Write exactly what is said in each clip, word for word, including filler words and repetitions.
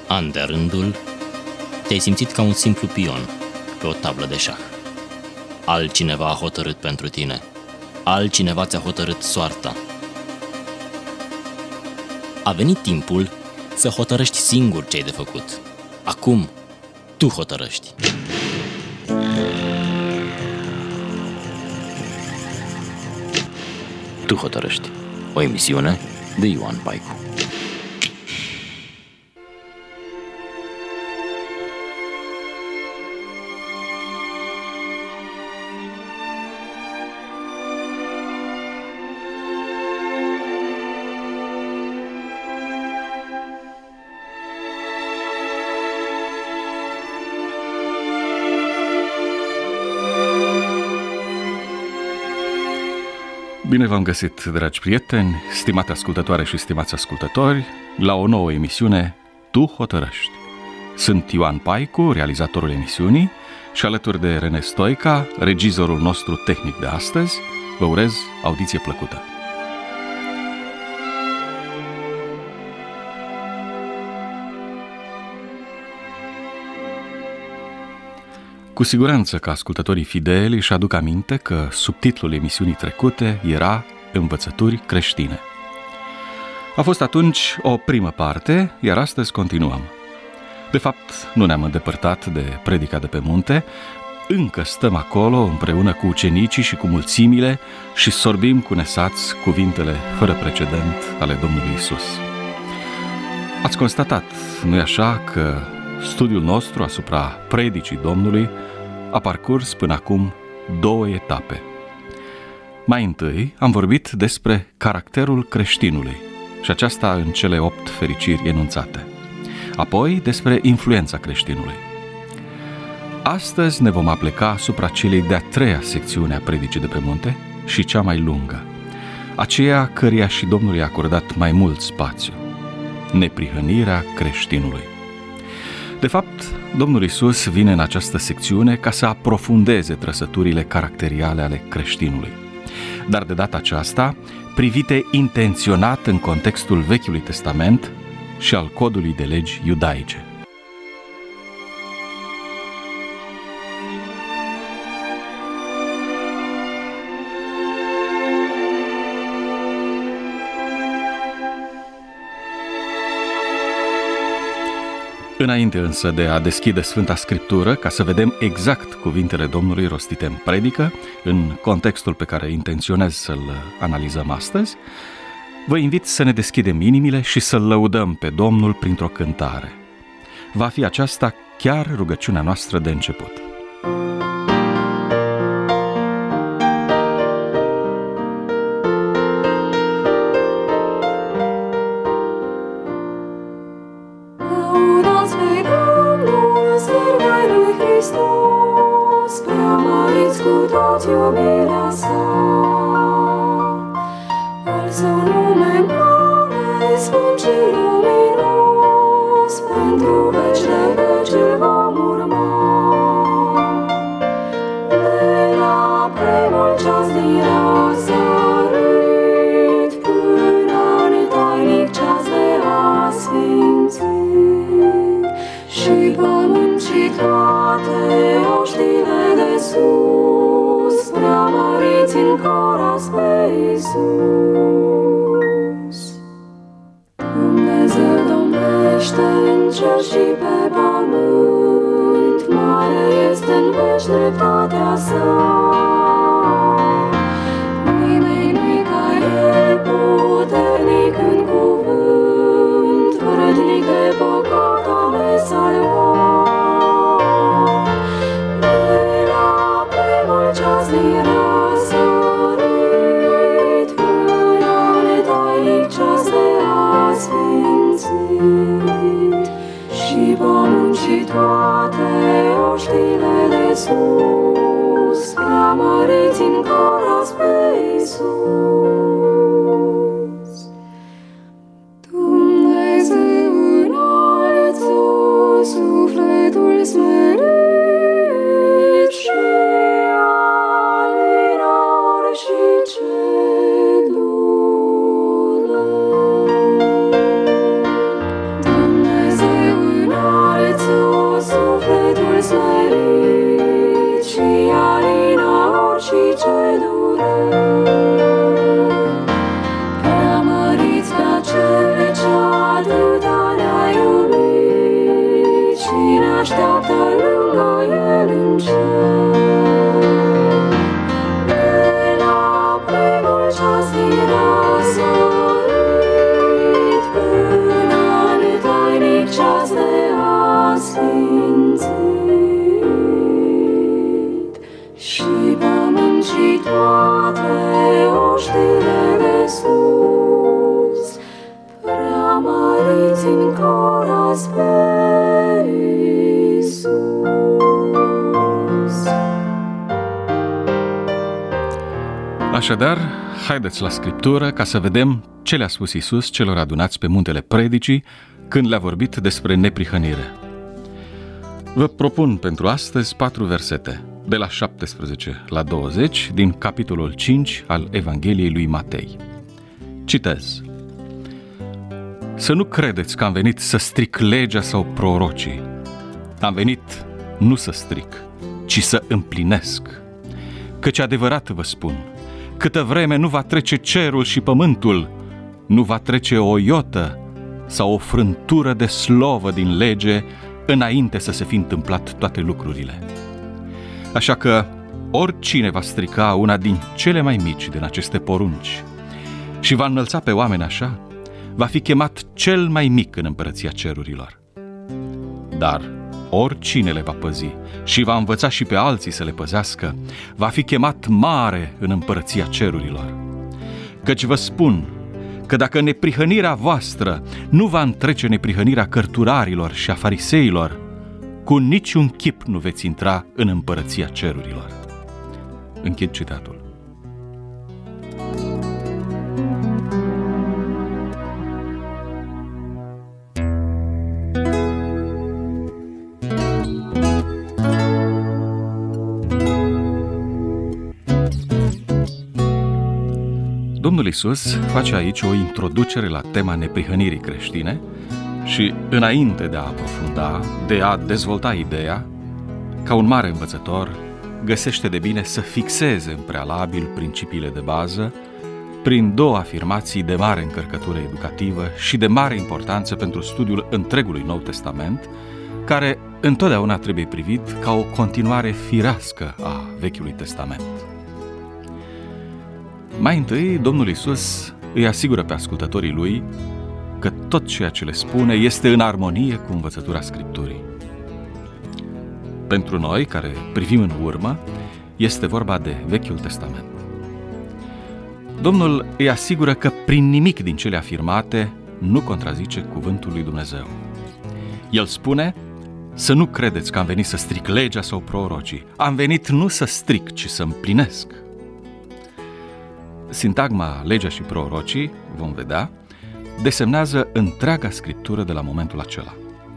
An de rândul, te-ai simțit ca un simplu pion pe o tablă de șah. Altcineva a hotărât pentru tine. Altcineva ți-a hotărât soarta. A venit timpul să hotărăști singur ce ai de făcut. Acum, tu hotărăști. Tu hotărăști. O emisiune de Ioan Paicu. Bine v-am găsit, dragi prieteni, stimate ascultătoare și stimați ascultători, la o nouă emisiune Tu hotărăști. Sunt Ioan Paicu, realizatorul emisiunii, și alături de Rene Stoica, regizorul nostru tehnic de astăzi, vă urez audiție plăcută. Cu siguranță că ascultătorii fideli își aduc aminte că subtitlul emisiunii trecute era Învățături creștine. A fost atunci o primă parte, iar astăzi continuăm. De fapt, nu ne-am îndepărtat de predica de pe munte, încă stăm acolo împreună cu ucenicii și cu mulțimile și sorbim cu nesați cuvintele fără precedent ale Domnului Isus. Ați constatat, nu-i așa, că studiul nostru asupra predicii Domnului a parcurs până acum două etape. Mai întâi am vorbit despre caracterul creștinului și aceasta în cele opt fericiri enunțate. Apoi despre influența creștinului. Astăzi ne vom apleca asupra celei de-a treia secțiune a predicii de pe munte și cea mai lungă, aceea căreia și Domnul i-a acordat mai mult spațiu: neprihănirea creștinului. De fapt, Domnul Isus vine în această secțiune ca să aprofundeze trăsăturile caracteriale ale creștinului, dar de data aceasta privite intenționat în contextul Vechiului Testament și al codului de legi iudaice. Înainte însă de a deschide Sfânta Scriptură, ca să vedem exact cuvintele Domnului rostite în predică, în contextul pe care intenționez să-l analizăm astăzi, vă invit să ne deschidem inimile și să-L lăudăm pe Domnul printr-o cântare. Va fi aceasta chiar rugăciunea noastră de început. Iubirea sa, al său nume mare, sfânt și luminos, pentru veci de veci îl vom urma. De la primul ceas din răsărit până în tainic ceas de asfințit, și pământ și toate oștile de sus preamăriți în coras pe Iisus. Dumnezeu domnește în cer și pe pământ, mare este în veci dreptatea sa. Nimeni nu-i ca El, puternic în cuvânt, vrednic de păcat a ne salva. Ceas din răsărit până în tainic ceas de asfințit, și pământ și toate oștile de sus preamăriți în coras pe Iisus. Dumnezeu înalță sufletul smerit și Dumnezeu in coras pe Iisus. Așadar, haideți la Scriptură ca să vedem ce le-a spus Iisus celor adunați pe muntele Predicii când le-a vorbit despre neprihănire. Vă propun pentru astăzi patru versete, de la șaptesprezece la douăzeci, din capitolul cinci al Evangheliei lui Matei. Citez. Să nu credeți că am venit să stric legea sau prorocii. Am venit nu să stric, ci să împlinesc. Căci adevărat vă spun, câtă vreme nu va trece cerul și pământul, nu va trece o iotă sau o frântură de slovă din lege înainte să se fi întâmplat toate lucrurile. Așa că oricine va strica una din cele mai mici din aceste porunci și va înălța pe oameni așa, va fi chemat cel mai mic în împărăția cerurilor. Dar oricine le va păzi și va învăța și pe alții să le păzească, va fi chemat mare în împărăția cerurilor. Căci vă spun că dacă neprihănirea voastră nu va întrece neprihănirea cărturarilor și a fariseilor, cu niciun chip nu veți intra în împărăția cerurilor. Închid citatul. Domnul Iisus face aici o introducere la tema neprihănirii creștine și, înainte de a aprofunda, de a dezvolta ideea, ca un mare învățător, găsește de bine să fixeze în prealabil principiile de bază prin două afirmații de mare încărcătură educativă și de mare importanță pentru studiul întregului Nou Testament, care întotdeauna trebuie privit ca o continuare firească a Vechiului Testament. Mai întâi, Domnul Iisus îi asigură pe ascultătorii lui că tot ceea ce le spune este în armonie cu învățătura Scripturii. Pentru noi, care privim în urmă, este vorba de Vechiul Testament. Domnul îi asigură că prin nimic din cele afirmate nu contrazice cuvântul lui Dumnezeu. El spune să nu credeți că am venit să stric legea sau prorocii. Am venit nu să stric, ci să împlinesc. Sintagma legea și prorocii, vom vedea, desemnează întreaga Scriptură de la momentul acela.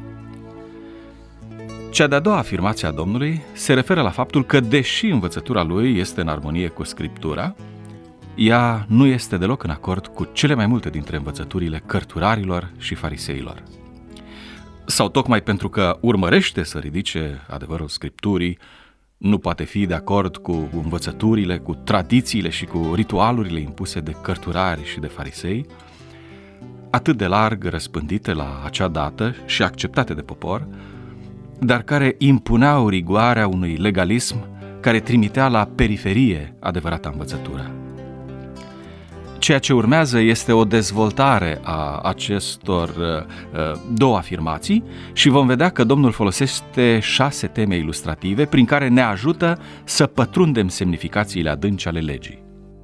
Cea de-a doua afirmație a Domnului se referă la faptul că, deși învățătura lui este în armonie cu Scriptura, ea nu este deloc în acord cu cele mai multe dintre învățăturile cărturarilor și fariseilor. Sau tocmai pentru că urmărește să ridice adevărul Scripturii, nu poate fi de acord cu învățăturile, cu tradițiile și cu ritualurile impuse de cărturari și de farisei, atât de larg răspândite la acea dată și acceptate de popor, dar care impuneau rigoarea unui legalism care trimitea la periferie adevărata învățătură. Ceea ce urmează este o dezvoltare a acestor uh, două afirmații și vom vedea că Domnul folosește șase teme ilustrative prin care ne ajută să pătrundem semnificațiile adânci ale legii.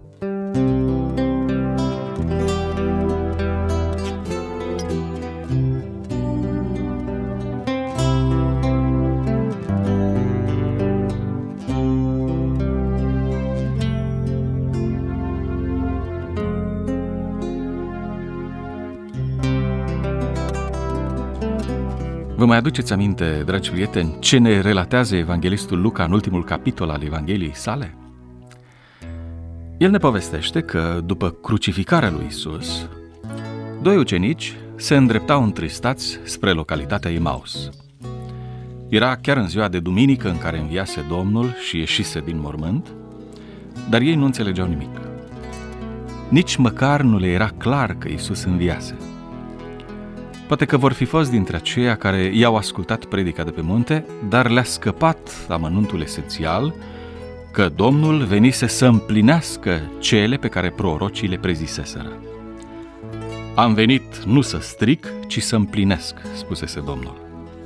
Vă mai aduceți aminte, dragi prieteni, ce ne relatează evanghelistul Luca în ultimul capitol al Evangheliei sale? El ne povestește că, după crucificarea lui Iisus, doi ucenici se îndreptau întristați spre localitatea Emaus. Era chiar în ziua de duminică în care înviase Domnul și ieșise din mormânt, dar ei nu înțelegeau nimic. Nici măcar nu le era clar că Iisus înviase. Poate că vor fi fost dintre aceia care i-au ascultat predica de pe munte, dar le-a scăpat amănuntul esențial că Domnul venise să împlinească cele pe care prorocii le preziseseră. Am venit nu să stric, ci să împlinesc, spusese Domnul.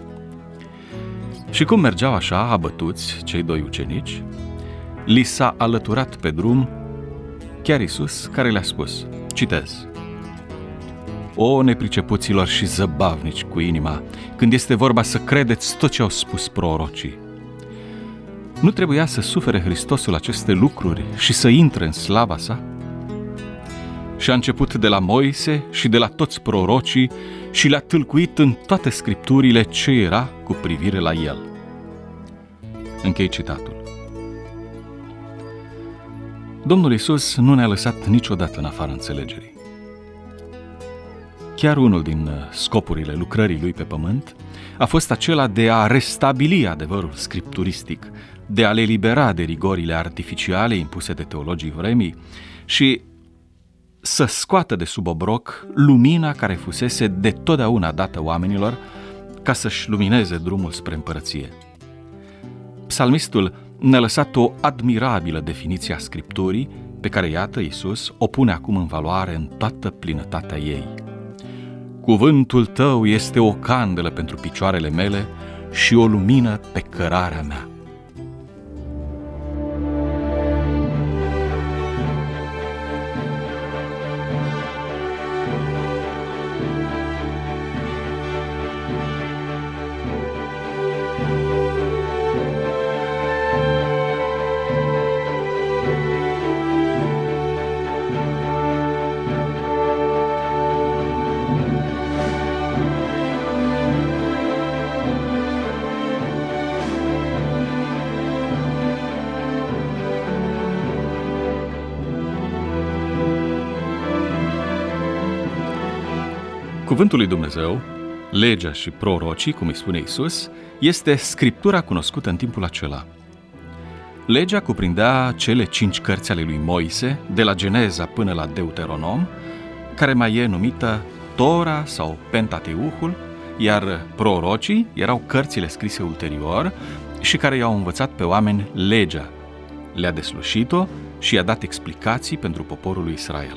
Și cum mergeau așa, abătuți, cei doi ucenici, li s-a alăturat pe drum chiar Iisus, care le-a spus, citez: O, nepricepuților și zăbavnici cu inima, când este vorba să credeți tot ce au spus prorocii. Nu trebuia să sufere Hristosul aceste lucruri și să intre în slava sa? Și a început de la Moise și de la toți prorocii și le-a tâlcuit în toate scripturile ce era cu privire la el. Închei citatul. Domnul Iisus nu ne-a lăsat niciodată în afara înțelegerii. Chiar unul din scopurile lucrării lui pe pământ a fost acela de a restabili adevărul scripturistic, de a le elibera de rigorile artificiale impuse de teologii vremii și să scoată de sub obroc lumina care fusese de totdeauna dată oamenilor ca să-și lumineze drumul spre împărăție. Psalmistul ne-a lăsat o admirabilă definiție a Scripturii pe care, iată, Iisus o pune acum în valoare în toată plinătatea ei. Cuvântul tău este o candelă pentru picioarele mele și o lumină pe cărarea mea. Cuvântul lui Dumnezeu, legea și prorocii, cum îi spune Iisus, este scriptura cunoscută în timpul acela. Legea cuprindea cele cinci cărți ale lui Moise, de la Geneza până la Deuteronom, care mai e numită Tora sau Pentateuhul, iar prorocii erau cărțile scrise ulterior și care i-au învățat pe oameni legea, le-a deslușit-o și i-a dat explicații pentru poporul lui Israel.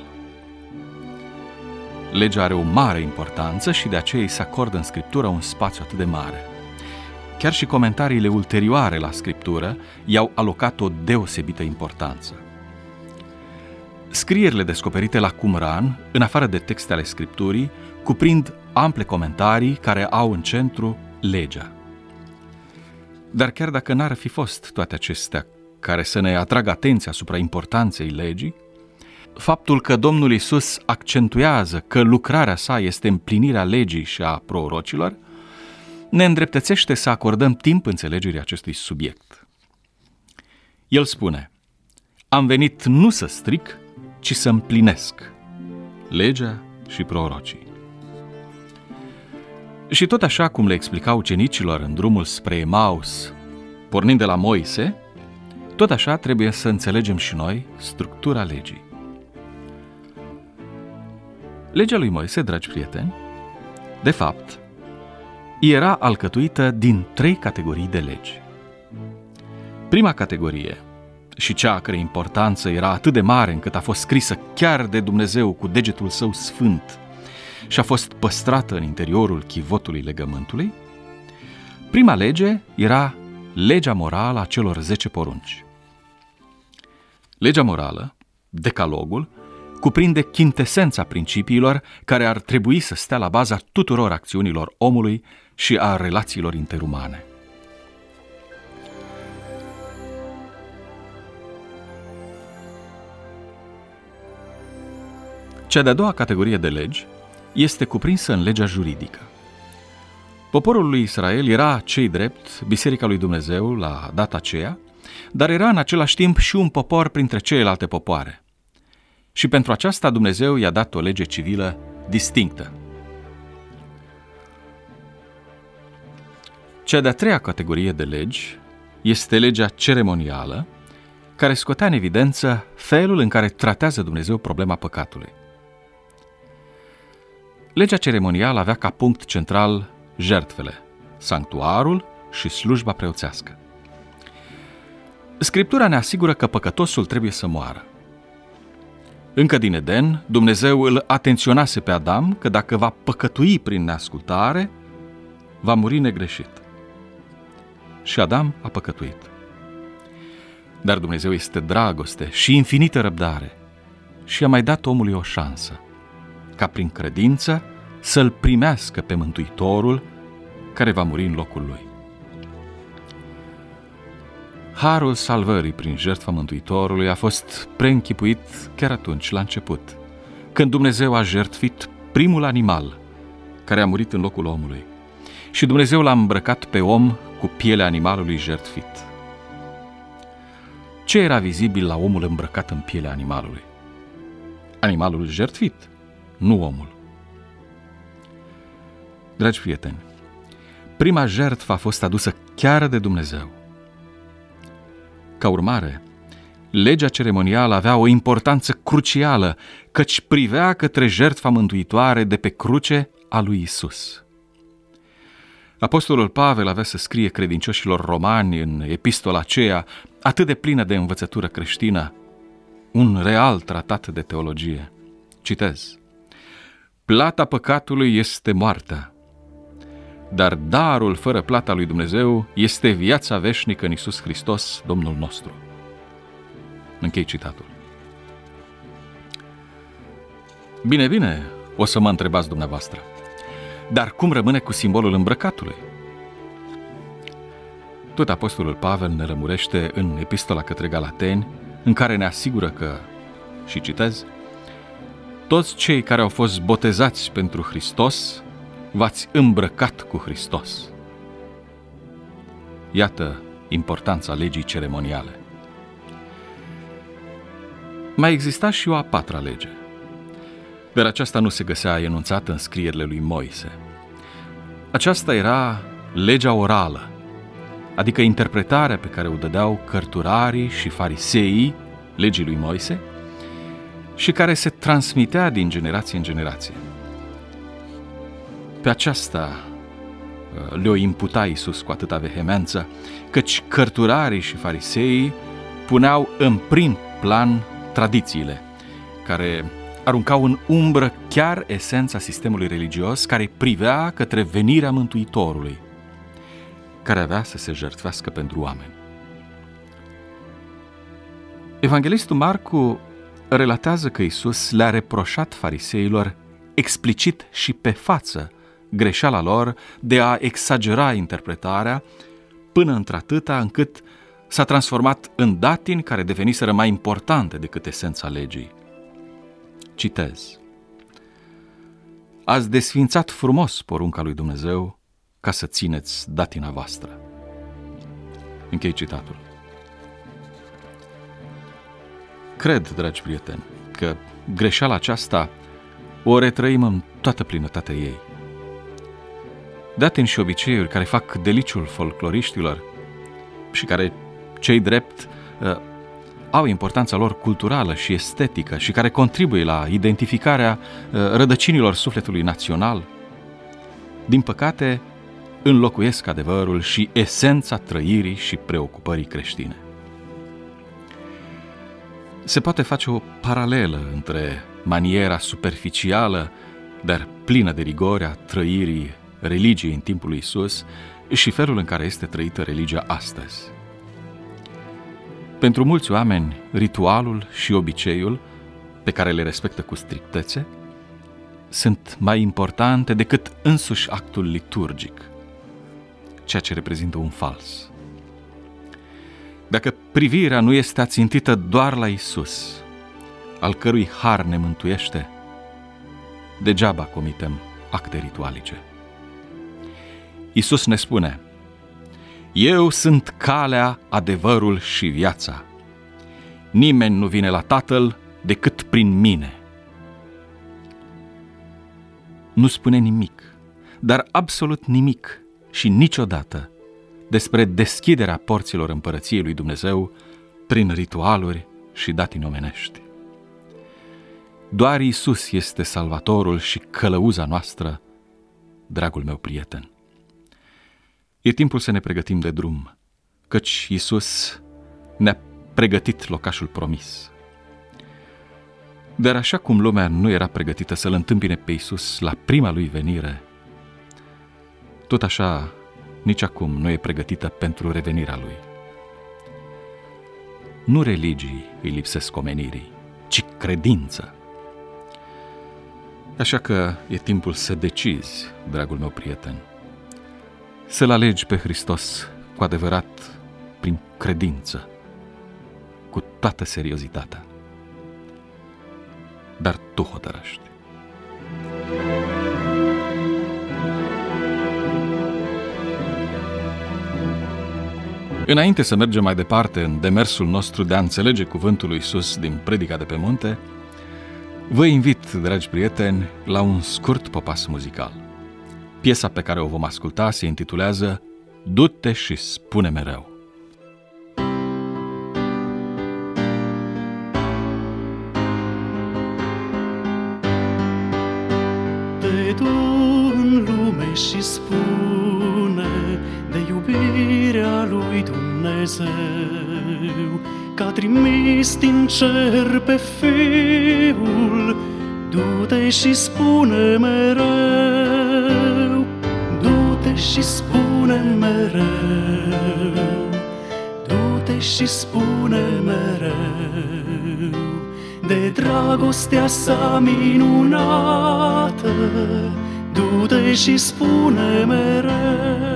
Legea are o mare importanță și de aceea îi se acordă în Scriptură un spațiu atât de mare. Chiar și comentariile ulterioare la Scriptură i-au alocat o deosebită importanță. Scrierile descoperite la Qumran, în afară de texte ale Scripturii, cuprind ample comentarii care au în centru legea. Dar chiar dacă n-ar fi fost toate acestea care să ne atragă atenția asupra importanței legii, faptul că Domnul Iisus accentuează că lucrarea sa este împlinirea legii și a prorocilor, ne îndreptățește să acordăm timp înțelegerii acestui subiect. El spune: am venit nu să stric, ci să împlinesc legea și prorocii. Și tot așa cum le explica ucenicilor în drumul spre Emaus, pornind de la Moise, tot așa trebuie să înțelegem și noi structura legii. Legea lui Moise, dragi prieteni, de fapt, era alcătuită din trei categorii de legi. Prima categorie, și cea a cărei importanță era atât de mare încât a fost scrisă chiar de Dumnezeu cu degetul său sfânt și a fost păstrată în interiorul chivotului legământului, prima lege era legea morală a celor zece porunci. Legea morală, decalogul, cuprinde chintesența principiilor care ar trebui să stea la baza tuturor acțiunilor omului și a relațiilor interumane. Cea de-a doua categorie de legi este cuprinsă în legea juridică. Poporul lui Israel era, cei drept, Biserica lui Dumnezeu la data aceea, dar era în același timp și un popor printre celelalte popoare. Și pentru aceasta Dumnezeu i-a dat o lege civilă distinctă. Cea de-a treia categorie de legi este legea ceremonială, care scotea în evidență felul în care tratează Dumnezeu problema păcatului. Legea ceremonială avea ca punct central jertfele, sanctuarul și slujba preoțească. Scriptura ne asigură că păcătosul trebuie să moară. Încă din Eden, Dumnezeu îl atenționase pe Adam că dacă va păcătui prin neascultare, va muri negreșit. Și Adam a păcătuit. Dar Dumnezeu este dragoste și infinită răbdare și a mai dat omului o șansă, ca prin credință să-L primească pe Mântuitorul care va muri în locul lui. Harul salvării prin jertfa Mântuitorului a fost preînchipuit chiar atunci, la început, când Dumnezeu a jertfit primul animal care a murit în locul omului și Dumnezeu l-a îmbrăcat pe om cu pielea animalului jertfit. Ce era vizibil la omul îmbrăcat în pielea animalului? Animalul jertfit, nu omul. Dragi prieteni, prima jertfă a fost adusă chiar de Dumnezeu. Ca urmare, legea ceremonială avea o importanță crucială, căci privea către jertfa mântuitoare de pe cruce a lui Isus. Apostolul Pavel avea să scrie credincioșilor romani în epistola aceea, atât de plină de învățătură creștină, un real tratat de teologie. Citez: plata păcatului este moartea, dar darul fără plata lui Dumnezeu este viața veșnică în Iisus Hristos, Domnul nostru. Închei citatul. Bine, bine, o să mă întrebați dumneavoastră, dar cum rămâne cu simbolul îmbrăcatului? Tot apostolul Pavel ne lămurește în epistola către Galateni, în care ne asigură că, și citez, toți cei care au fost botezați pentru Hristos v-ați îmbrăcat cu Hristos. Iată importanța legii ceremoniale. Mai exista și o a patra lege, dar aceasta nu se găsea enunțată în scrierile lui Moise. Aceasta era legea orală, adică interpretarea pe care o dădeau cărturarii și fariseii legii lui Moise și care se transmitea din generație în generație. Pe aceasta le-o imputa Iisus cu atâta vehemență, căci cărturarii și fariseii puneau în prim plan tradițiile, care aruncau în umbră chiar esența sistemului religios care privea către venirea Mântuitorului, care avea să se jertfească pentru oameni. Evanghelistul Marcu relatează că Iisus le-a reproșat fariseilor explicit și pe față greșeala lor de a exagera interpretarea până într-atâta încât s-a transformat în datini care deveniseră mai importante decât esența legii. Citez: ați desfințat frumos porunca lui Dumnezeu ca să țineți datina voastră. Închei citatul. Cred, dragi prieteni, că greșeala aceasta o retrăim în toată plinătatea ei. Datini și obiceiuri care fac deliciul folcloriștilor și care, cei drept, au importanța lor culturală și estetică și care contribuie la identificarea rădăcinilor sufletului național, din păcate, înlocuiesc adevărul și esența trăirii și preocupării creștine. Se poate face o paralelă între maniera superficială, dar plină de rigoare a trăirii religiei în timpul lui Iisus și felul în care este trăită religia astăzi. Pentru mulți oameni, ritualul și obiceiul, pe care le respectă cu strictețe, sunt mai importante decât însuși actul liturgic, ceea ce reprezintă un fals. Dacă privirea nu este ațintită doar la Iisus, al cărui har ne mântuiește, degeaba comitem acte ritualice. Iisus ne spune: eu sunt calea, adevărul și viața. Nimeni nu vine la Tatăl decât prin mine. Nu spune nimic, dar absolut nimic și niciodată despre deschiderea porților împărăției lui Dumnezeu prin ritualuri și datini omenești. Doar Iisus este salvatorul și călăuza noastră, dragul meu prieten. E timpul să ne pregătim de drum, căci Iisus ne-a pregătit locașul promis. Dar așa cum lumea nu era pregătită să-L întâmpine pe Iisus la prima Lui venire, tot așa nici acum nu e pregătită pentru revenirea Lui. Nu religii îi lipsesc omenirii, ci credință. Așa că e timpul să decizi, dragul meu prieten, să-L alegi pe Hristos cu adevărat prin credință, cu toată seriozitatea. Dar tu hotărăști. Înainte să mergem mai departe în demersul nostru de a înțelege cuvântul lui Iisus din Predica de pe munte, vă invit, dragi prieteni, la un scurt popas muzical. Piesa pe care o vom asculta se intitulează Du-te și spune mereu. Te du în lume și spune de iubirea lui Dumnezeu, că a trimis din cer pe Fiul. Du-te și spune mereu, du-te și spune mereu, du-te și spune mereu de dragostea sa minunată. Du-te și spune mereu.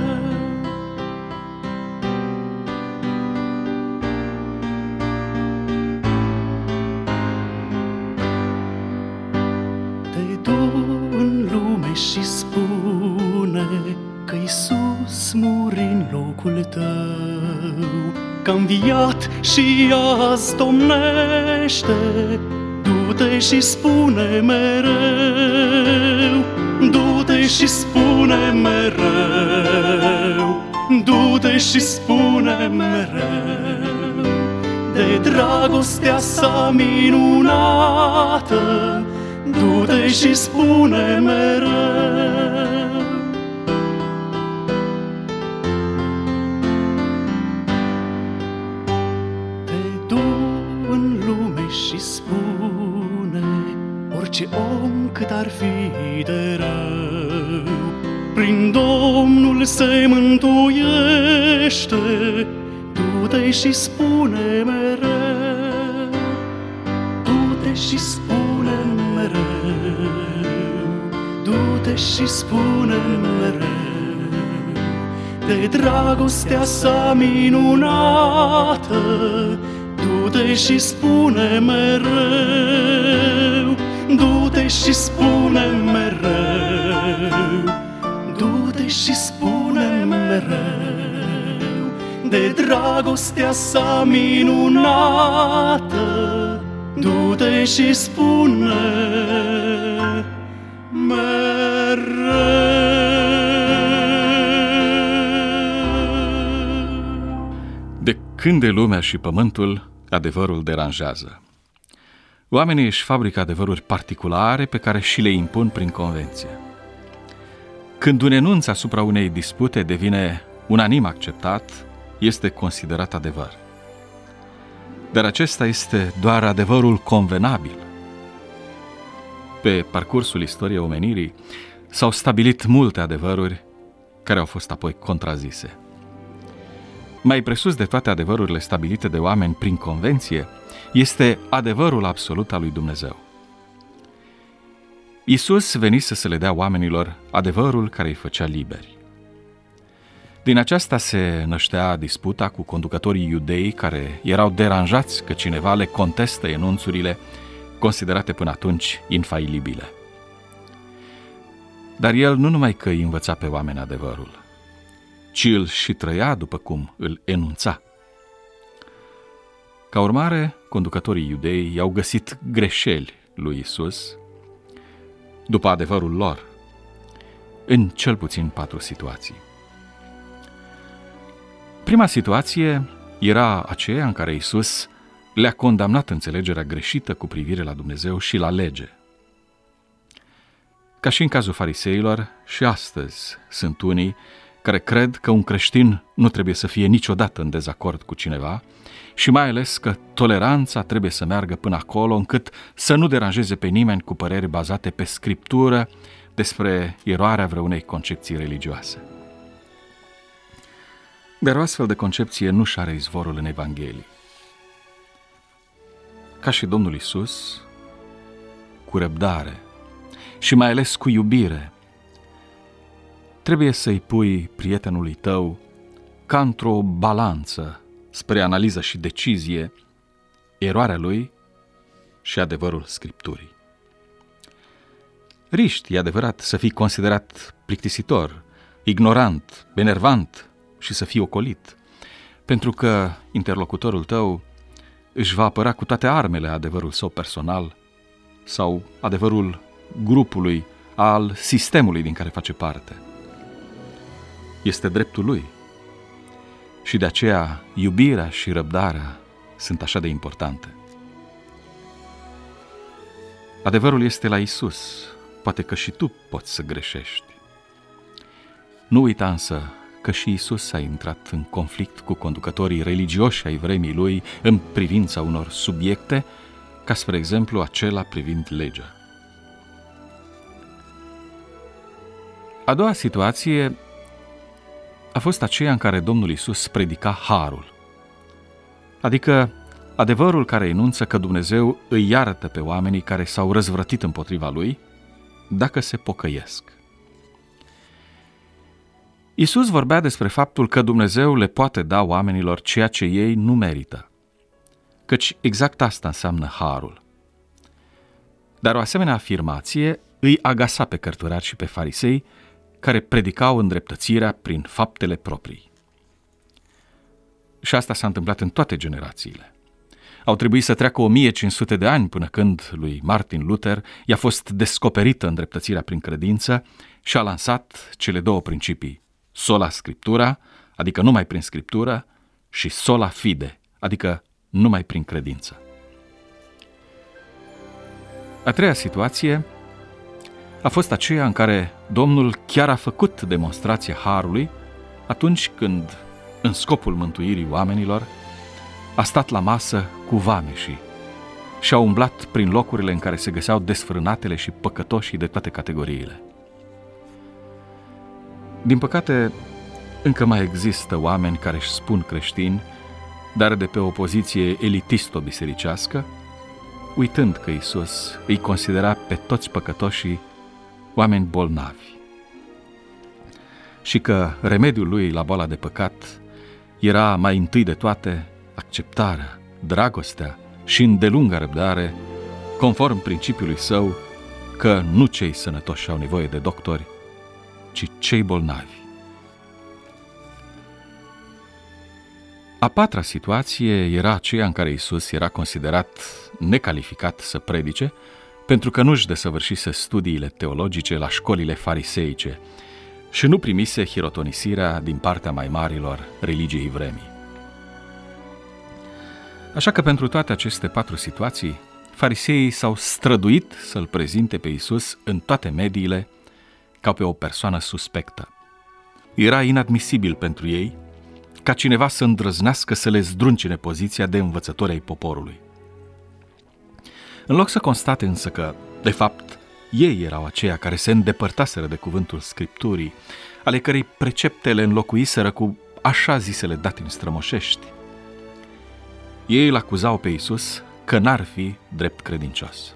Și spune că Iisus muri în locul tău, că-a înviat și azi domnește. Du-te și spune mereu, du-te și spune mereu, du-te și spune mereu de dragostea sa minunată. Du-te și spune mereu. Te du în lume și spune orice om cât ar fi de rău, prin Domnul se mântuiește. Du-te și spune mereu, du-te și spune mereu, du-te și spune mereu de dragostea sa minunată. Du-te și spune mereu, du-te și spune mereu, du-te și spune mereu de dragostea sa minunată. Du-te și spune mereu. De când e lumea și pământul, adevărul deranjează. Oamenii își fabrică adevăruri particulare pe care și le impun prin convenție. Când un enunț asupra unei dispute devine unanim acceptat, este considerat adevăr. Dar acesta este doar adevărul convenabil. Pe parcursul istoriei omenirii s-au stabilit multe adevăruri care au fost apoi contrazise. Mai presus de toate adevărurile stabilite de oameni prin convenție, este adevărul absolut al lui Dumnezeu. Iisus venise să le dea oamenilor adevărul care îi făcea liberi. Din aceasta se năștea disputa cu conducătorii iudei care erau deranjați că cineva le contestă enunțurile considerate până atunci infailibile. Dar el nu numai că îi învăța pe oameni adevărul, ci îl și trăia după cum îl enunța. Ca urmare, conducătorii iudei i-au găsit greșeli lui Iisus după adevărul lor, în cel puțin patru situații. Prima situație era aceea în care Iisus le-a condamnat înțelegerea greșită cu privire la Dumnezeu și la lege. Ca și în cazul fariseilor, și astăzi sunt unii care cred că un creștin nu trebuie să fie niciodată în dezacord cu cineva și mai ales că toleranța trebuie să meargă până acolo încât să nu deranjeze pe nimeni cu păreri bazate pe Scriptură despre eroarea vreunei concepții religioase. Dar o astfel de concepție nu-și are izvorul în Evanghelii. Ca și Domnul Iisus, cu răbdare, și mai ales cu iubire. Trebuie să-i pui prietenului tău ca într-o balanță spre analiză și decizie eroarea lui și adevărul Scripturii. Riști, e adevărat, să fii considerat plictisitor, ignorant, enervant și să fii ocolit, pentru că interlocutorul tău își va apăra cu toate armele adevărul său personal sau adevărul grupului, al sistemului din care face parte. Este dreptul lui și de aceea iubirea și răbdarea sunt așa de importante. Adevărul este la Iisus, poate că și tu poți să greșești. Nu uita însă că și Iisus a intrat în conflict cu conducătorii religioși ai vremii lui în privința unor subiecte, ca spre exemplu acela privind legea. A doua situație a fost aceea în care Domnul Iisus predica harul, adică adevărul care enunță că Dumnezeu îi iartă pe oamenii care s-au răzvrătit împotriva lui dacă se pocăiesc. Iisus vorbea despre faptul că Dumnezeu le poate da oamenilor ceea ce ei nu merită, căci exact asta înseamnă harul. Dar o asemenea afirmație îi agasa pe cărturari și pe farisei care predicau îndreptățirea prin faptele proprii. Și asta s-a întâmplat în toate generațiile. Au trebuit să treacă o mie cinci sute de ani până când lui Martin Luther i-a fost descoperită îndreptățirea prin credință și a lansat cele două principii, sola scriptura, adică numai prin scriptură, și sola fide, adică numai prin credință. A treia situație a fost aceea în care Domnul chiar a făcut demonstrația harului atunci când, în scopul mântuirii oamenilor, a stat la masă cu vameșii și a umblat prin locurile în care se găseau desfrânatele și păcătoșii de toate categoriile. Din păcate, încă mai există oameni care își spun creștini, dar de pe o poziție elitisto-bisericească, uitând că Iisus îi considera pe toți păcătoșii oameni bolnavi și că remediul lui la boala de păcat era mai întâi de toate acceptarea, dragostea și îndelunga răbdare, conform principiului său că nu cei sănătoși au nevoie de doctori, ci cei bolnavi. A patra situație era aceea în care Iisus era considerat necalificat să predice, pentru că nu-și desăvârșise studiile teologice la școlile fariseice și nu primise hirotonisirea din partea mai marilor religiei vremii. Așa că pentru toate aceste patru situații, fariseii s-au străduit să-L prezinte pe Iisus în toate mediile ca pe o persoană suspectă. Era inadmisibil pentru ei ca cineva să îndrăznească să le zdruncine poziția de învățători ai poporului. În loc să constate însă că, de fapt, ei erau aceia care se îndepărtaseră de cuvântul Scripturii, ale cărei precepte le înlocuiseră cu așa zisele datini strămoșești, ei îl acuzau pe Iisus că n-ar fi drept credincios.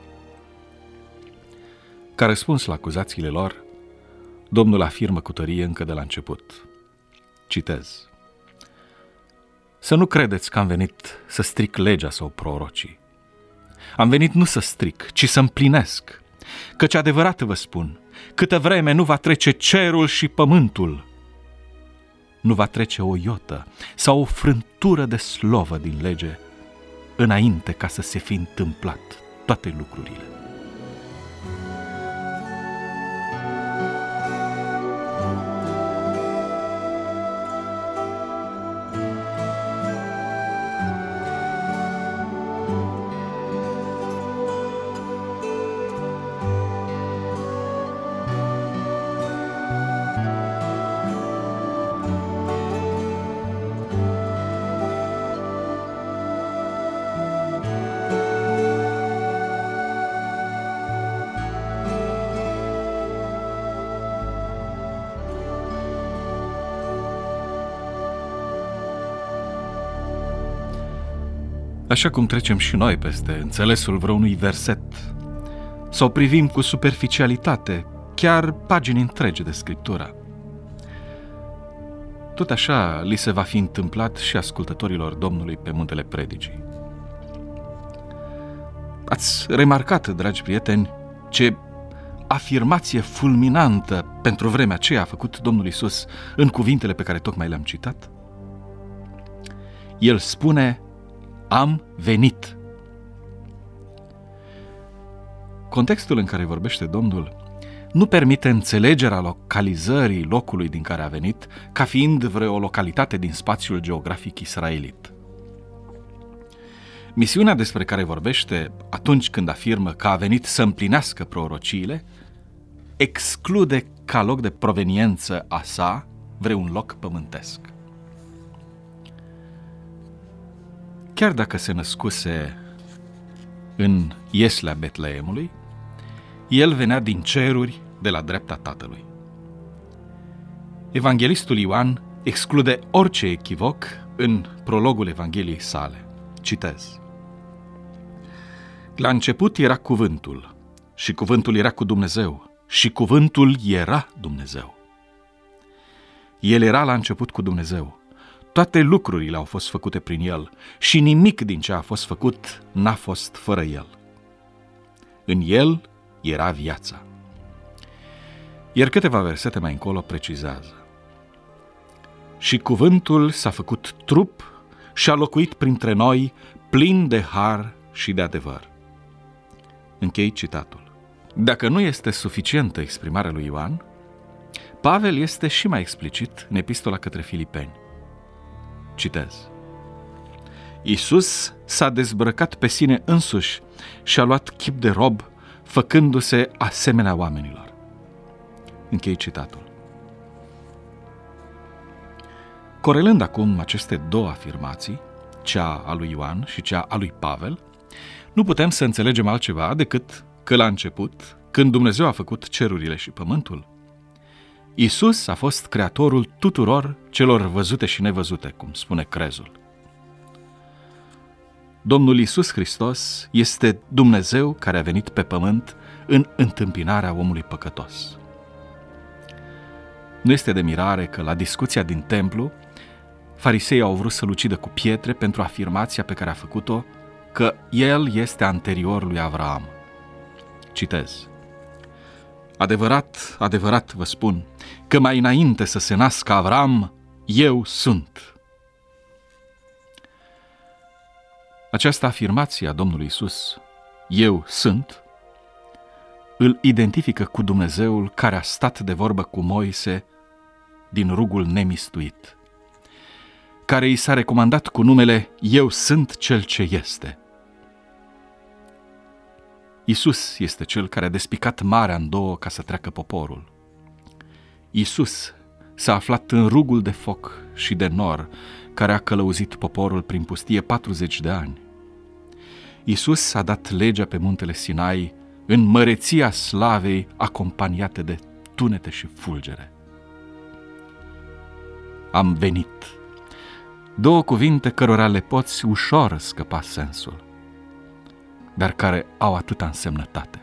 Ca răspuns la acuzațiile lor, Domnul afirmă cu tărie încă de la început. Citez: Să nu credeți că am venit să stric legea sau prorocii. Am venit nu să stric, ci să împlinesc, căci adevărat vă spun, câtă vreme nu va trece cerul și pământul, nu va trece o iotă sau o frântură de slovă din lege înainte ca să se fi întâmplat toate lucrurile. Așa cum trecem și noi peste înțelesul vreunui verset sau privim cu superficialitate chiar pagini întregi de Scriptură. Tot așa li se va fi întâmplat și ascultătorilor Domnului pe muntele predicii. Ați remarcat, dragi prieteni, ce afirmație fulminantă pentru vremea aceea a făcut Domnul Iisus în cuvintele pe care tocmai le-am citat? El spune: am venit. Contextul în care vorbește Domnul nu permite înțelegerea localizării locului din care a venit ca fiind vreo localitate din spațiul geografic israelit. Misiunea despre care vorbește atunci când afirmă că a venit să împlinească prorociile exclude ca loc de proveniență a sa vreun loc pământesc. Chiar dacă se născuse în ieslea Betleemului, el venea din ceruri de la dreapta Tatălui. Evanghelistul Ioan exclude orice echivoc în prologul Evangheliei sale. Citez: la început era cuvântul, și cuvântul era cu Dumnezeu, și cuvântul era Dumnezeu. El era la început cu Dumnezeu. Toate lucrurile au fost făcute prin el și nimic din ce a fost făcut n-a fost fără el. În el era viața. Iar câteva versete mai încolo precizează: și cuvântul s-a făcut trup și a locuit printre noi, plin de har și de adevăr. Închei citatul. Dacă nu este suficientă exprimarea lui Ioan, Pavel este și mai explicit în epistola către Filipeni. Citez: Iisus s-a dezbrăcat pe sine însuși și a luat chip de rob, făcându-se asemenea oamenilor. Închei citatul. Corelând acum aceste două afirmații, cea a lui Ioan și cea a lui Pavel, nu putem să înțelegem altceva decât că la început, când Dumnezeu a făcut cerurile și pământul, Iisus a fost creatorul tuturor celor văzute și nevăzute, cum spune crezul. Domnul Iisus Hristos este Dumnezeu care a venit pe pământ în întâmpinarea omului păcătos. Nu este de mirare că la discuția din templu, fariseii au vrut să-l ucidă cu pietre pentru afirmația pe care a făcut-o că el este anterior lui Avraam. Citez: adevărat, adevărat vă spun că mai înainte să se nască Avraam, eu sunt. Această afirmație a Domnului Iisus, eu sunt, îl identifică cu Dumnezeul care a stat de vorbă cu Moise din rugul nemistuit, care i s-a recomandat cu numele Eu sunt cel ce este. Iisus este cel care a despicat marea în două ca să treacă poporul. Iisus s-a aflat în rugul de foc și de nor care a călăuzit poporul prin pustie patruzeci de ani. Iisus a dat legea pe muntele Sinai în măreția slavei acompaniate de tunete și fulgere. Am venit. Două cuvinte cărora le poți ușor scăpa sensul, dar care au atâta însemnătate.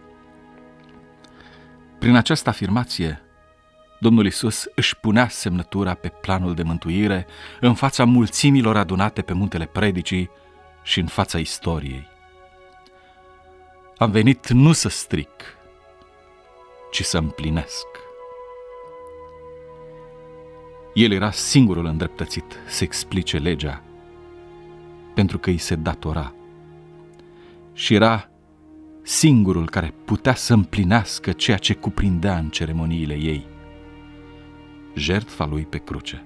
Prin această afirmație, Domnul Iisus își punea semnătura pe planul de mântuire în fața mulțimilor adunate pe muntele predicii și în fața istoriei. Am venit nu să stric, ci să împlinesc. El era singurul îndreptățit să explice legea, pentru că îi se datora, și era singurul care putea să împlinească ceea ce cuprindea în ceremoniile ei, jertfa lui pe cruce.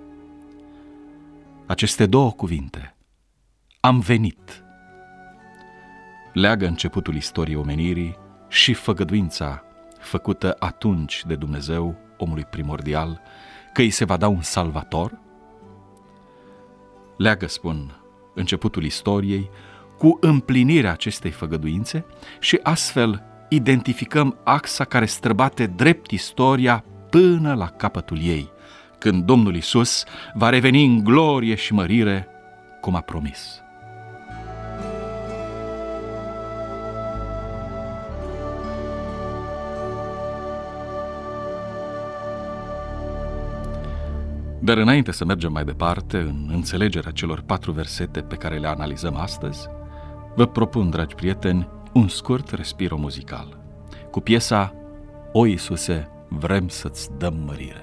Aceste două cuvinte, am venit, leagă începutul istoriei omenirii și făgăduința făcută atunci de Dumnezeu omului primordial că îi se va da un salvator. Leagă, spun, începutul istoriei cu împlinirea acestei făgăduințe și astfel identificăm axa care străbate drept istoria până la capătul ei, când Domnul Iisus va reveni în glorie și mărire, cum a promis. Dar înainte să mergem mai departe în înțelegerea celor patru versete pe care le analizăm astăzi, vă propun, dragi prieteni, un scurt respiro muzical cu piesa O Iisuse, vrem să-ți dăm mărire.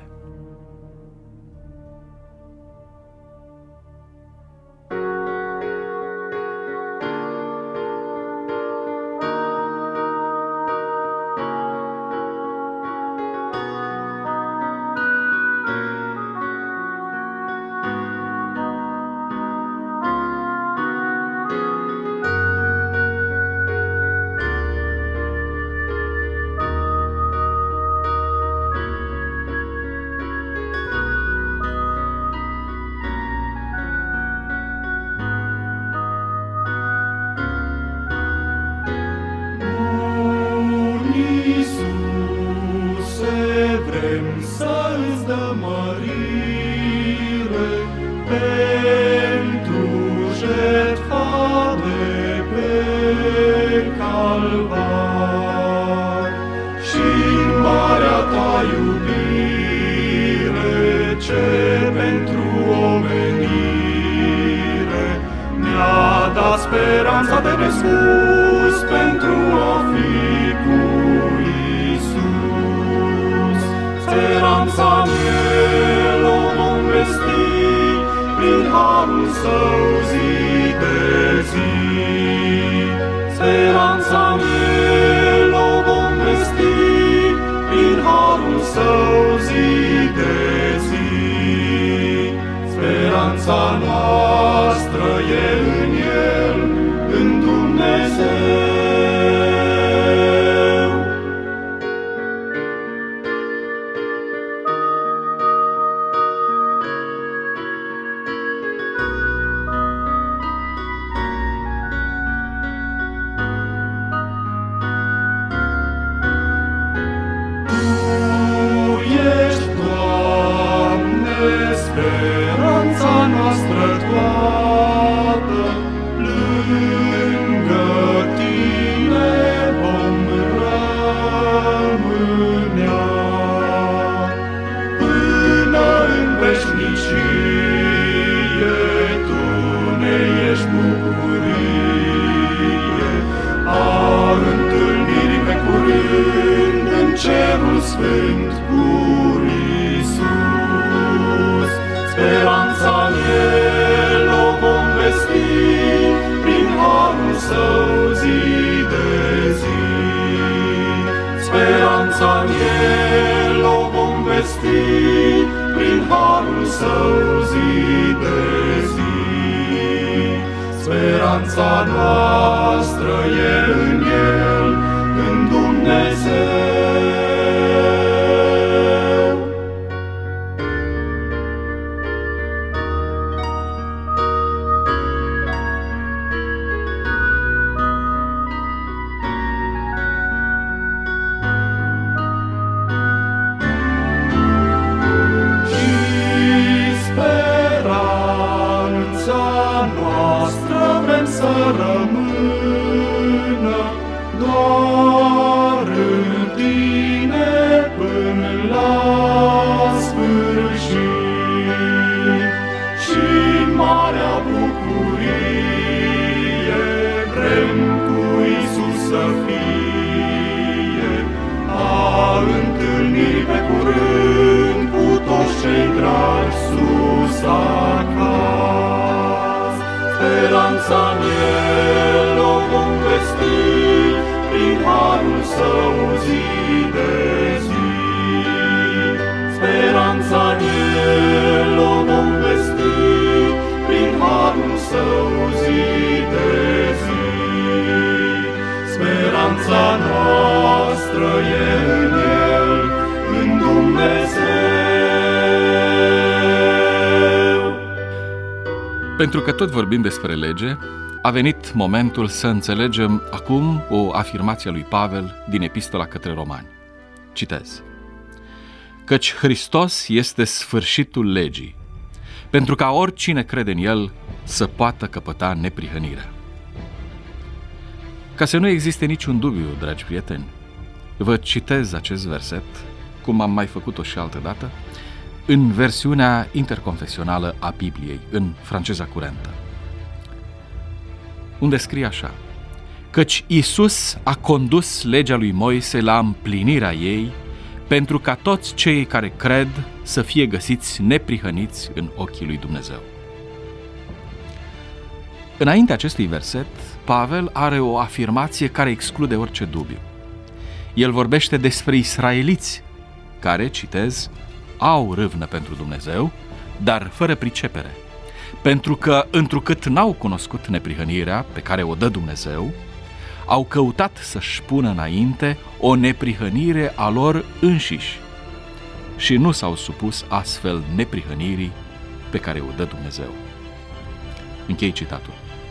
Speranța de nespus pentru a fi cu Iisus. Speranța în El o vom vesti prin harul Său zi de zi. Speranța în El o vom vesti prin harul Său zi de zi. Speranța noastră e în El, în Dumnezeu. Tu ești, Doamne, speranța noastră toată, lângă Tine vom rămânea până în veșnicie. Tu ne ești bucurie a întâlnirii pe curând în cerul sfânt cu Iisus. Speranța în El o vom vesti prin harul Său zi de zi. Speranța în El o vom vesti prin harul Său zi de zi. Speranța noastră e în El, în Dumnezeu. Să rămână doar în Tine până la sfârșit. Și în marea bucurie vrem cu Iisus să fie, a întâlnirii pe curând cu toți cei dragi sus acasă. Speranța în El o vom vesti prin harul Său zi de zi. Speranța în El o vom vesti prin harul Său zi de zi. Speranța noastră e în El, în Dumnezeu. Pentru că tot vorbim despre lege, a venit momentul să înțelegem acum o afirmație a lui Pavel din Epistola către Romani. Citez: Căci Hristos este sfârșitul legii, pentru ca oricine crede în El să poată căpăta neprihănirea. Ca să nu existe niciun dubiu, dragi prieteni, vă citez acest verset, cum am mai făcut-o și altă dată, în versiunea interconfesională a Bibliei, în franceza curentă, unde scrie așa: căci Iisus a condus legea lui Moise la împlinirea ei, pentru ca toți cei care cred să fie găsiți neprihăniți în ochii lui Dumnezeu. Înainte acestui verset, Pavel are o afirmație care exclude orice dubiu. El vorbește despre israeliți care, citez, au râvnă pentru Dumnezeu, dar fără pricepere, pentru că, întrucât n-au cunoscut neprihănirea pe care o dă Dumnezeu, au căutat să-și pună înainte o neprihănire a lor înșiși și nu s-au supus astfel neprihănirii pe care o dă Dumnezeu. Închei citatul.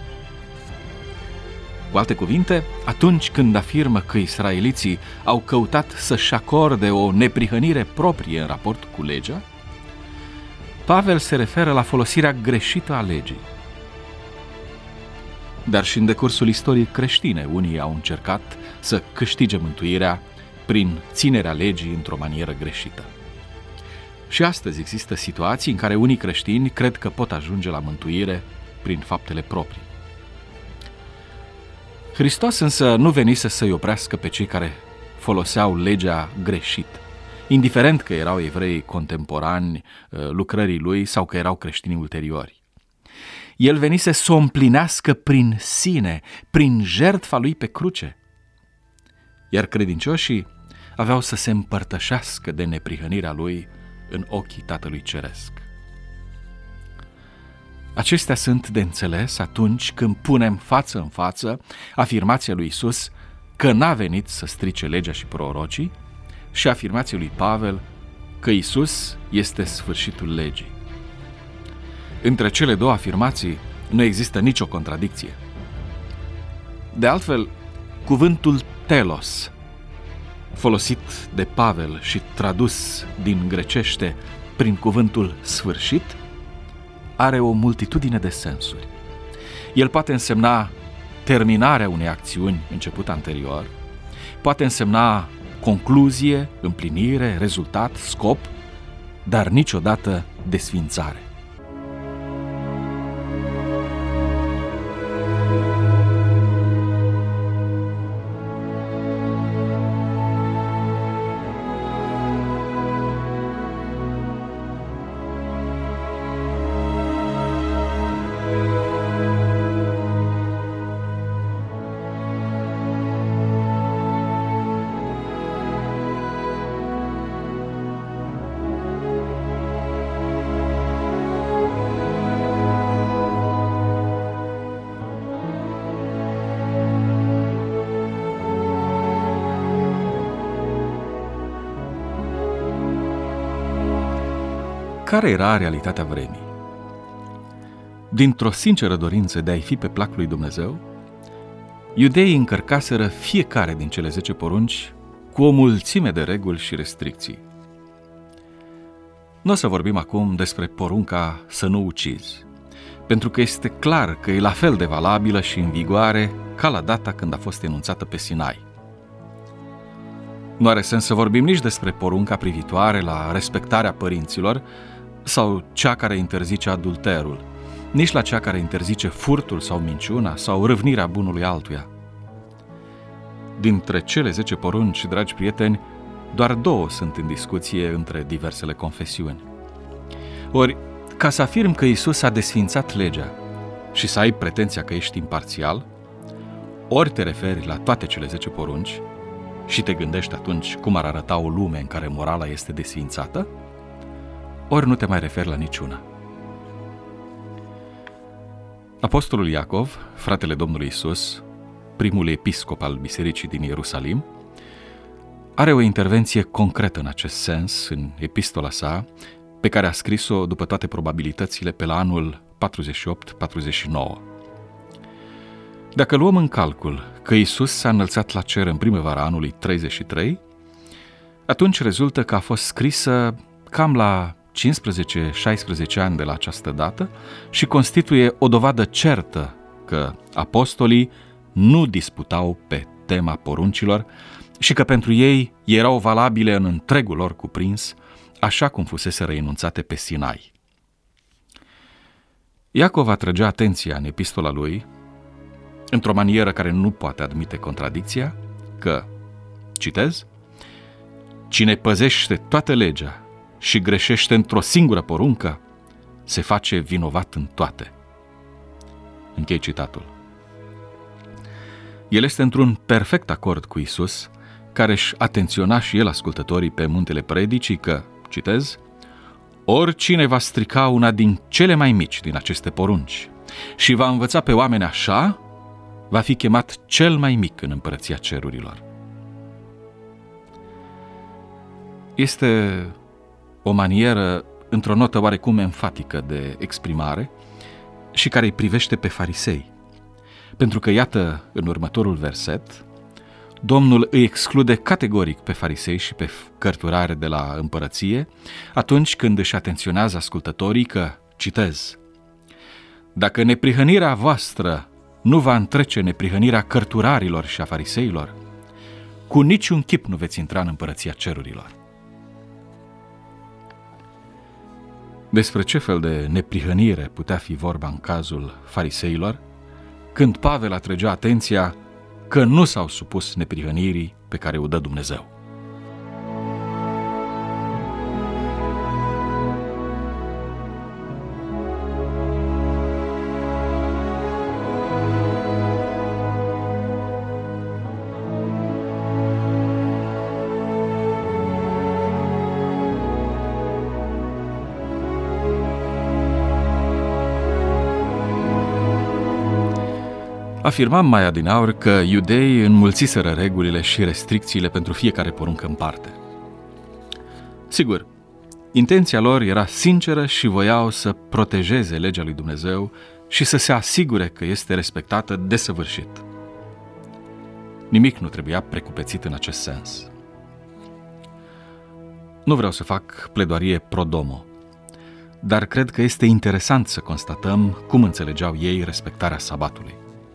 Cu alte cuvinte, atunci când afirmă că israeliții au căutat să-și acorde o neprihănire proprie în raport cu legea, Pavel se referă la folosirea greșită a legii. Dar și în decursul istoriei creștine, unii au încercat să câștige mântuirea prin ținerea legii într-o manieră greșită. Și astăzi există situații în care unii creștini cred că pot ajunge la mântuire prin faptele proprii. Hristos însă nu venise să-i oprească pe cei care foloseau legea greșit, indiferent că erau evrei contemporani lucrării lui sau că erau creștini ulteriori. El venise să o împlinească prin sine, prin jertfa lui pe cruce. Iar credincioșii aveau să se împărtășească de neprihănirea lui în ochii Tatălui Ceresc. Acestea sunt de înțeles atunci când punem față în față afirmația lui Iisus că n-a venit să strice legea și prorocii și afirmația lui Pavel că Iisus este sfârșitul legii. Între cele două afirmații nu există nicio contradicție. De altfel, cuvântul telos, folosit de Pavel și tradus din grecește prin cuvântul sfârșit, are o multitudine de sensuri. El poate însemna terminarea unei acțiuni început anterior, poate însemna concluzie, împlinire, rezultat, scop, dar niciodată desfințare. Care era realitatea vremii? Dintr-o sinceră dorință de a-i fi pe plac lui Dumnezeu, iudeii încărcaseră fiecare din cele zece porunci cu o mulțime de reguli și restricții. Nu o să vorbim acum despre porunca să nu ucizi, pentru că este clar că e la fel de valabilă și în vigoare ca la data când a fost enunțată pe Sinai. Nu are sens să vorbim nici despre porunca privitoare la respectarea părinților sau cea care interzice adulterul, nici la cea care interzice furtul sau minciuna sau râvnirea bunului altuia. Dintre cele zece porunci, dragi prieteni, doar două sunt în discuție între diversele confesiuni. Ori, ca să afirm că Iisus a desfințat legea și să ai pretenția că ești imparțial, ori te referi la toate cele zece porunci și te gândești atunci cum ar arăta o lume în care morala este desfințată, ori nu te mai referi la niciuna. Apostolul Iacov, fratele Domnului Iisus, primul episcop al bisericii din Ierusalim, are o intervenție concretă în acest sens în epistola sa, pe care a scris-o după toate probabilitățile pe la anul patruzeci și opt patruzeci și nouă. Dacă luăm în calcul că Iisus s-a înălțat la cer în primăvara anului treizeci și trei, atunci rezultă că a fost scrisă cam la cincisprezece șaisprezece ani de la această dată și constituie o dovadă certă că apostolii nu disputau pe tema poruncilor și că pentru ei erau valabile în întregul lor cuprins, așa cum fusese renunțate pe Sinai. Iacov atrăgea atenția în epistola lui, într-o manieră care nu poate admite contradicția, că, citez, cine păzește toată legea și greșește într-o singură poruncă, se face vinovat în toate. Închei citatul. El este într-un perfect acord cu Iisus, care își atenționa și el ascultătorii pe muntele predicii că, citez, oricine va strica una din cele mai mici din aceste porunci și va învăța pe oameni așa, va fi chemat cel mai mic în împărăția cerurilor. Este o manieră, într-o notă oarecum enfatică de exprimare și care îi privește pe farisei. Pentru că, iată, în următorul verset, Domnul îi exclude categoric pe farisei și pe cărturare de la împărăție atunci când își atenționează ascultătorii că, citez, dacă neprihănirea voastră nu va întrece neprihănirea cărturarilor și a fariseilor, cu niciun chip nu veți intra în împărăția cerurilor. Despre ce fel de neprihănire putea fi vorba în cazul fariseilor, când Pavel atrăgea atenția că nu s-au supus neprihănirii pe care o dă Dumnezeu. Afirmam mai adineauri că iudeii înmulțiseră regulile și restricțiile pentru fiecare poruncă în parte. Sigur, intenția lor era sinceră și voiau să protejeze legea lui Dumnezeu și să se asigure că este respectată desăvârșit. Nimic nu trebuia precupețit în acest sens. Nu vreau să fac pledoarie pro domo, dar cred că este interesant să constatăm cum înțelegeau ei respectarea sabatului.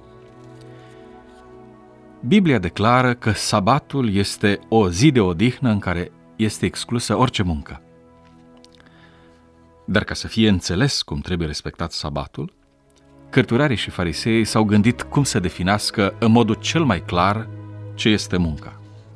Biblia declară că sabatul este o zi de odihnă în care este exclusă orice muncă. Dar ca să fie înțeles cum trebuie respectat sabatul, cărturarii și fariseii s-au gândit cum să definească în modul cel mai clar ce este munca.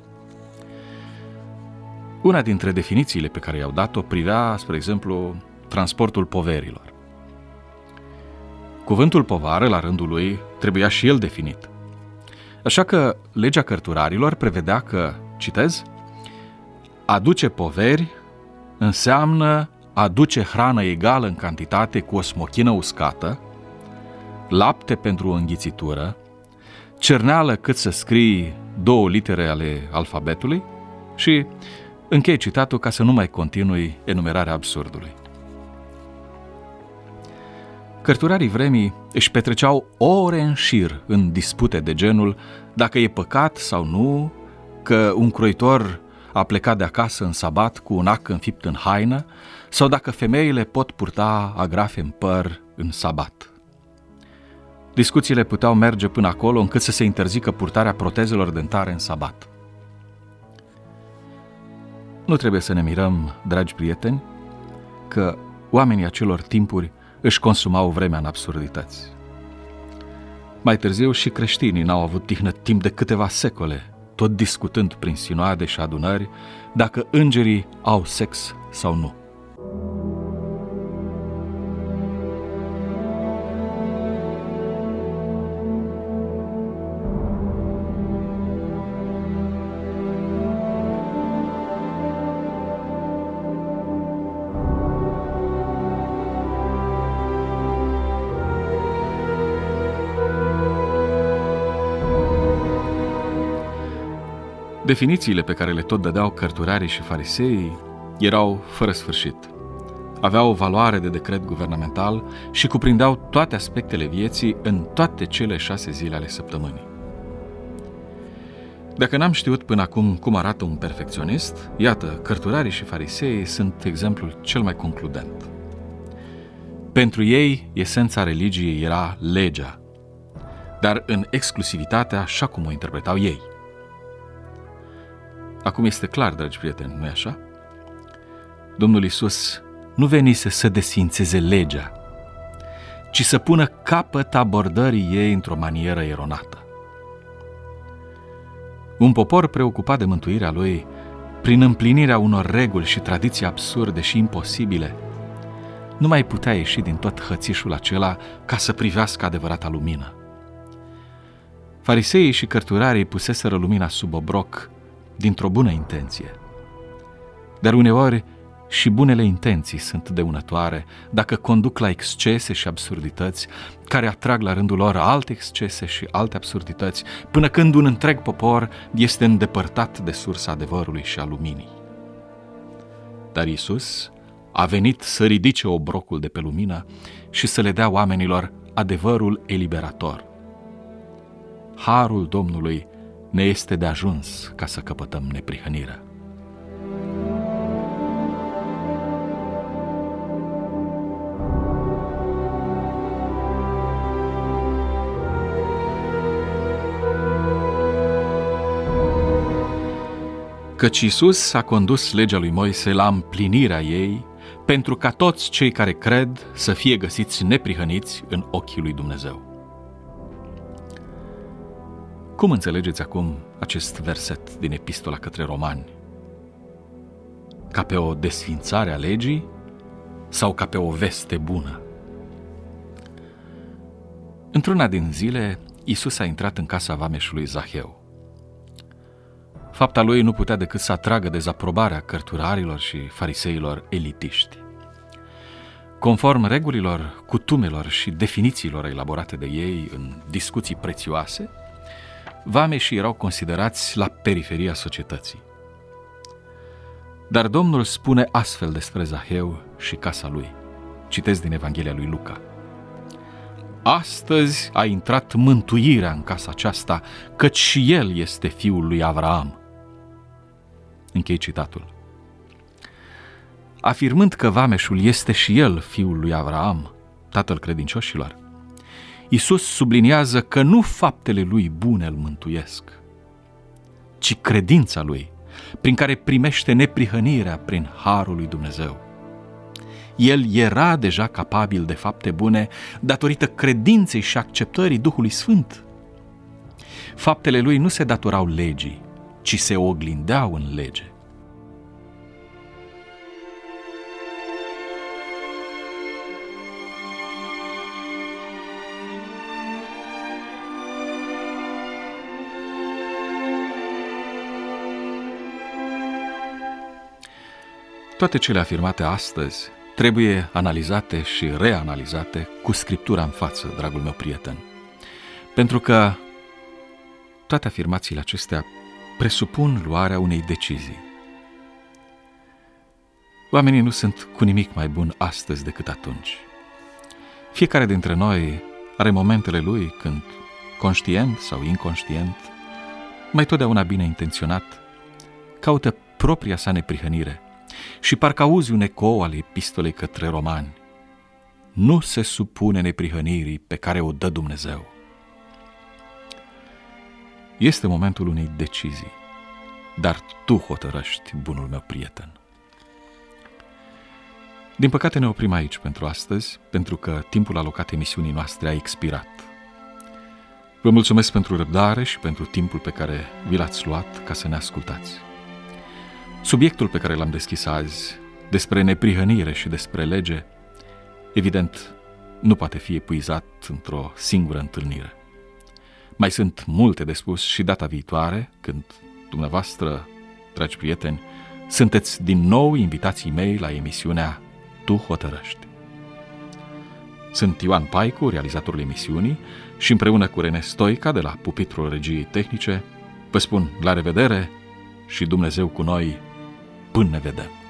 Una dintre definițiile pe care i-au dat-o privea, spre exemplu, transportul poverilor. Cuvântul povară, la rândul lui, trebuia și el definit. Așa că legea cărturarilor prevedea că, citez, aduce poveri înseamnă aduce hrană egală în cantitate cu o smochină uscată, lapte pentru o înghițitură, cerneală cât să scrii două litere ale alfabetului și închei citatul ca să nu mai continui enumerarea absurdului. Cărturarii vremii își petreceau ore în șir în dispute de genul dacă e păcat sau nu că un croitor a plecat de acasă în sabat cu un ac înfipt în haină sau dacă femeile pot purta agrafe în păr în sabat. Discuțiile puteau merge până acolo încât să se interzică purtarea protezelor dentare în sabat. Nu trebuie să ne mirăm, dragi prieteni, că oamenii acelor timpuri își consumau vremea în absurdități. Mai târziu și creștinii n-au avut tihnă timp de câteva secole, tot discutând prin sinoade și adunări dacă îngerii au sex sau nu. Definițiile pe care le tot dădeau cărturarii și fariseii erau fără sfârșit. Aveau o valoare de decret guvernamental și cuprindeau toate aspectele vieții în toate cele șase zile ale săptămânii. Dacă n-am știut până acum cum arată un perfecționist, iată, cărturarii și fariseii sunt exemplul cel mai concludent. Pentru ei, esența religiei era legea, dar în exclusivitatea așa cum o interpretau ei. Acum este clar, dragi prieteni, nu-i așa? Domnul Iisus nu venise să desfințeze legea, ci să pună capăt abordării ei într-o manieră eronată. Un popor preocupat de mântuirea lui, prin împlinirea unor reguli și tradiții absurde și imposibile, nu mai putea ieși din tot hățișul acela ca să privească adevărata lumină. Fariseii și cărturarii puseseră lumina sub obroc dintr-o bună intenție. Dar uneori și bunele intenții sunt dăunătoare dacă conduc la excese și absurdități care atrag la rândul lor alte excese și alte absurdități, până când un întreg popor este îndepărtat de sursa adevărului și a luminii. Dar Iisus a venit să ridice obrocul de pe lumină și să le dea oamenilor adevărul eliberator. Harul Domnului ne este de ajuns ca să căpătăm neprihănirea. Căci Iisus a condus legea lui Moise la împlinirea ei, pentru ca toți cei care cred să fie găsiți neprihăniți în ochii lui Dumnezeu. Cum înțelegeți acum acest verset din Epistola către Romani? Ca pe o desfințare a legii sau ca pe o veste bună? Într-una din zile, Iisus a intrat în casa vameșului Zaheu. Fapta lui nu putea decât să atragă dezaprobarea cărturarilor și fariseilor elitiști. Conform regulilor, cutumelor și definițiilor elaborate de ei în discuții prețioase, vameșii erau considerați la periferia societății. Dar Domnul spune astfel despre Zaheu și casa lui. Citez din Evanghelia lui Luca. Astăzi a intrat mântuirea în casa aceasta, căci și el este fiul lui Avraam. Închei citatul. Afirmând că vameșul este și el fiul lui Avraam, tatăl credincioșilor, Iisus subliniază că nu faptele lui bune îl mântuiesc, ci credința lui, prin care primește neprihănirea prin harul lui Dumnezeu. El era deja capabil de fapte bune datorită credinței și acceptării Duhului Sfânt. Faptele lui nu se datorau legii, ci se oglindeau în lege. Toate cele afirmate astăzi trebuie analizate și reanalizate cu Scriptura în față, dragul meu prieten. Pentru că toate afirmațiile acestea presupun luarea unei decizii. Oamenii nu sunt cu nimic mai bun astăzi decât atunci. Fiecare dintre noi are momentele lui când, conștient sau inconștient, mai totdeauna bine intenționat, caută propria sa neprihănire și parcă auzi un ecou al epistolei către Romani. Nu se supune neprihănirii pe care o dă Dumnezeu. Este momentul unei decizii, dar tu hotărăști, bunul meu prieten. Din păcate ne oprim aici pentru astăzi, pentru că timpul alocat emisiunii noastre a expirat. Vă mulțumesc pentru răbdare și pentru timpul pe care vi l-ați luat ca să ne ascultați. Subiectul pe care l-am deschis azi, despre neprihănire și despre lege, evident, nu poate fi epuizat într-o singură întâlnire. Mai sunt multe de spus și data viitoare, când dumneavoastră, dragi prieteni, sunteți din nou invitații mei la emisiunea Tu hotărăști. Sunt Ioan Paicu, realizatorul emisiunii, și împreună cu Rene Stoica de la pupitrul regiei tehnice, vă spun la revedere și Dumnezeu cu noi până ne vedem.